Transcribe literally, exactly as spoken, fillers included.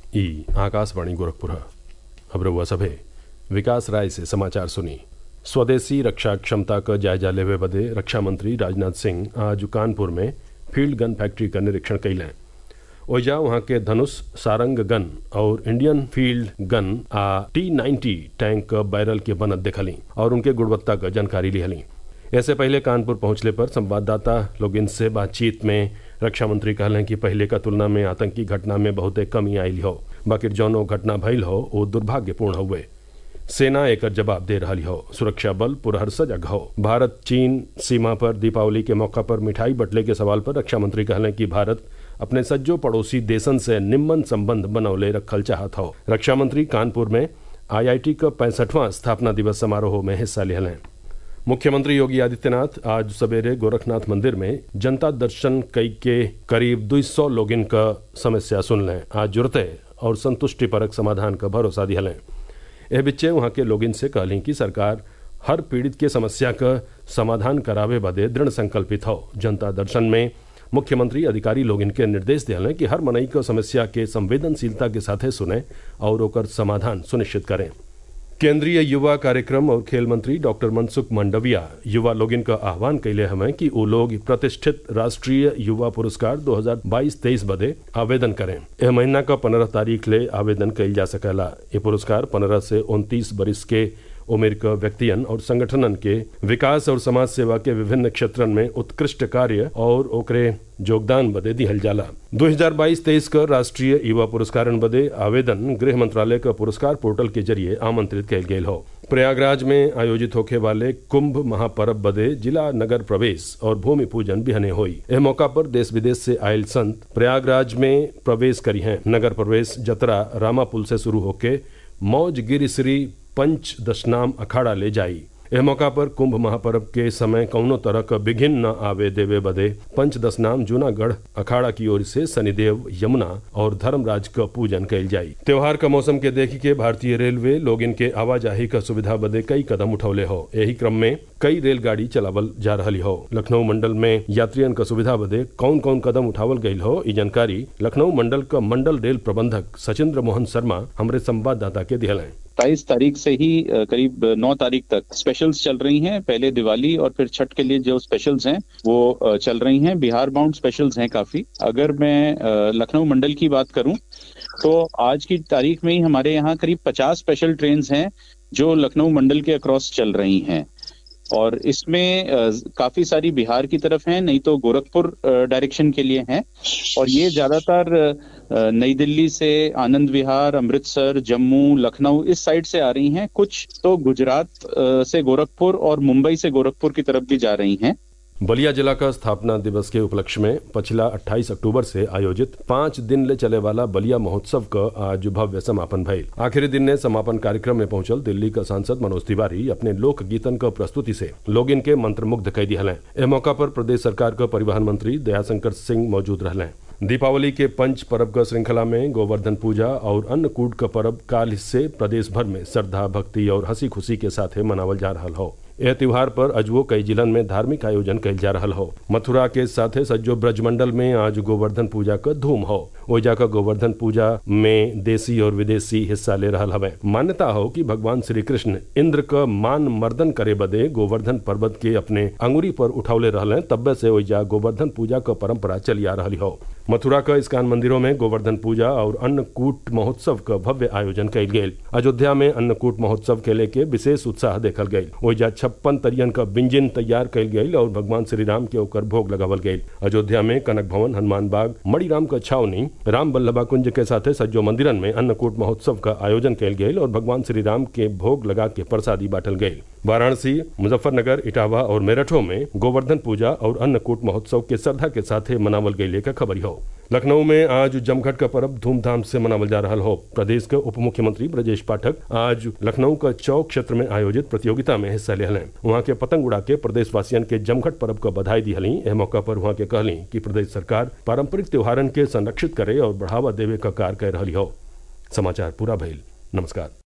ई आकाशवाणी गोरखपुर। अब रउआ सभे विकास राय से समाचार सुनी। स्वदेशी रक्षा क्षमता का जायजा लेवे बदे रक्षा मंत्री राजनाथ सिंह आज कानपुर में फील्ड गन फैक्ट्री का निरीक्षण कैलें। ओइजा वहाँ के धनुष, सारंग गन और इंडियन फील्ड गन आ टी नाइन्टी टैंक क बैरल के बनत देखली और उनके गुणवत्ता का जानकारी लिहली। ऐसे पहले कानपुर पहुंचले पर संवाददाता लोग इनसे बातचीत में रक्षा मंत्री कहलें कि पहले का तुलना में आतंकी घटना में बहुत कमी आयी हो, बाकी जौनो घटना भइल हो वो दुर्भाग्यपूर्ण हुए। सेना एकर जवाब दे रही हो। सुरक्षा बल पुरहर सजग हो। भारत चीन सीमा पर दीपावली के मौका पर मिठाई बटले के सवाल पर रक्षा मंत्री कहलें कि भारत अपने सज्जो पड़ोसी देशन से निम्न संबंध बनौले रखल चाहत हो। रक्षा मंत्री कानपुर में आई आई टी का पैंसठवां स्थापना दिवस समारोह में हिस्सा लें। मुख्यमंत्री योगी आदित्यनाथ आज सवेरे गोरखनाथ मंदिर में जनता दर्शन कई के करीब दो सौ लोगिन का समस्या सुन लें। आज जुड़ते और संतुष्टिपरक समाधान का भरोसा दिहलें। एह बिच्चे वहाँ के लोगिन से कहलें कि सरकार हर पीड़ित के समस्या का समाधान करावे बदे दृढ़ संकल्पित हो। जनता दर्शन में मुख्यमंत्री अधिकारी लोग इनके निर्देश दिले कि हर मनई को समस्या के संवेदनशीलता के साथ सुने और ओकर समाधान सुनिश्चित करें। केंद्रीय युवा कार्यक्रम और खेल मंत्री डॉक्टर मनसुख मंडविया युवा लोगिन का आह्वान कैले हमें कि वो लोग प्रतिष्ठित राष्ट्रीय युवा पुरस्कार दो हज़ार बाईस तेईस बदे आवेदन करें। यह महीना का पंद्रह तारीख ले आवेदन कैल जा सकेला। ये पुरस्कार पंद्रह से उनतीस बरिस के उम्र के व्यक्तियन और संगठनन के विकास और समाज सेवा के विभिन्न क्षेत्रन में उत्कृष्ट कार्य और ओकरे योगदान बदे दिहल जाला। दो हज़ार बाईस तेईस का राष्ट्रीय युवा पुरस्कारन बदे आवेदन गृह मंत्रालय का पुरस्कार पोर्टल के जरिए आमंत्रित कैल गेल हो। प्रयागराज में आयोजित होखे वाले कुंभ महापर्व बदे जिला नगर प्रवेश और भूमि पूजन बिहने हुई। यह मौका पर देश विदेश से आयल संत प्रयागराज में प्रवेश करी हैं। नगर प्रवेश जतरा रामापुल से शुरू होके मौज गिरिश्री पंच दशनाम अखाड़ा ले जाई। यह मौका पर कुंभ महापर्व के समय कौनो तरह का विघ्न न आवे देवे बदे पंच दशनाम जूनागढ़ अखाड़ा की ओर से शनिदेव, यमुना और धर्मराज का पूजन कैल जाई। त्योहार का मौसम के देखी के भारतीय रेलवे लोग इनके आवाजाही का सुविधा बदे कई कदम उठौले हो। यही क्रम में कई रेलगाड़ी चलावल जा रही हो। लखनऊ मंडल में यात्रियन का सुविधा बदे कौन कौन कदम उठावल गई हो, ये जानकारी लखनऊ मंडल का मंडल रेल प्रबंधक सचिंद्र मोहन शर्मा हमारे संवाददाता के दिहलें। सत्ताईस तारीख से ही करीब नौ तारीख तक स्पेशल्स चल रही हैं। पहले दिवाली और फिर छठ के लिए जो स्पेशल्स हैं वो चल रही हैं। बिहार बाउंड स्पेशल्स हैं काफी। अगर मैं लखनऊ मंडल की बात करूं तो आज की तारीख में ही हमारे यहाँ करीब पचास स्पेशल ट्रेन हैं जो लखनऊ मंडल के अक्रॉस चल रही हैं और इसमें काफी सारी बिहार की तरफ हैं, नहीं तो गोरखपुर डायरेक्शन के लिए हैं। और ये ज्यादातर नई दिल्ली से आनंद विहार, अमृतसर, जम्मू, लखनऊ इस साइड से आ रही हैं। कुछ तो गुजरात से गोरखपुर और मुंबई से गोरखपुर की तरफ भी जा रही हैं। बलिया जिला का स्थापना दिवस के उपलक्ष्य में पिछला अट्ठाईस अक्टूबर से आयोजित पाँच दिन ले चले वाला बलिया महोत्सव का आज भव्य समापन भइल। आखिरी दिन ने समापन कार्यक्रम में पहुंचल दिल्ली का सांसद मनोज तिवारी अपने लोक गीतन का प्रस्तुति से लोग इनके मंत्रमुग्ध कई दिहलें। इस मौका पर प्रदेश सरकार का परिवहन मंत्री दयाशंकर सिंह मौजूद रहलें। दीपावली के पंच पर्व का श्रृंखला में गोवर्धन पूजा और अन्नकूट का पर्व काल से प्रदेश भर में श्रद्धा, भक्ति और हंसी खुशी के साथ मनावल जा रहा हो। यह त्योहार पर अजवो कई जिलन में धार्मिक आयोजन कैल जा रहा हो। मथुरा के साथे सज्जो ब्रजमंडल में आज गोवर्धन पूजा का धूम हो। ओइजा का गोवर्धन पूजा में देसी और विदेशी हिस्सा ले रहा हवे। मान्यता हो कि भगवान श्री कृष्ण इंद्र का मान मर्दन करे बदे गोवर्धन पर्वत के अपने अंगुरी पर उठावले रहले, तब्बे से ओइजा गोवर्धन पूजा का परंपरा चली आ रही हो। मथुरा का इस्कान मंदिरों में गोवर्धन पूजा और अन्नकूट महोत्सव का भव्य आयोजन कैल गेल। अयोध्या में अन्नकूट महोत्सव के लेके विशेष उत्साह देखल गयी। ओइजा छप्पन तरियन का व्यंजन तैयार कैल गयी और भगवान श्री राम के ओकर भोग लगावल गयी। अयोध्या में कनक भवन, हनुमान बाग, मणिराम का छावनी, राम बल्लभा कुंज के साथ सज्जो मंदिरन में अन्नकूट महोत्सव का आयोजन कैल गयी और भगवान श्री राम के भोग लगा के प्रसादी बांटल गयी। वाराणसी, मुजफ्फरनगर, इटावा और मेरठों में गोवर्धन पूजा और अन्नकूट महोत्सव के श्रद्धा के साथ मनावल गयी का खबरी हो। लखनऊ में आज जमघट का पर्व धूमधाम से मनावल जा रहा हो। प्रदेश के उप मुख्यमंत्री ब्रजेश पाठक आज लखनऊ का चौक क्षेत्र में आयोजित प्रतियोगिता में हिस्सा ले हलें। वहाँ के पतंग उड़ा के प्रदेशवासियन के जमघट पर्व का बधाई दी हली। यह मौका पर वहाँ के कहली कि प्रदेश सरकार पारंपरिक त्योहारन के संरक्षित करे और बढ़ावा देवे का कार्य कर रही हो। समाचार पूरा भइल। नमस्कार।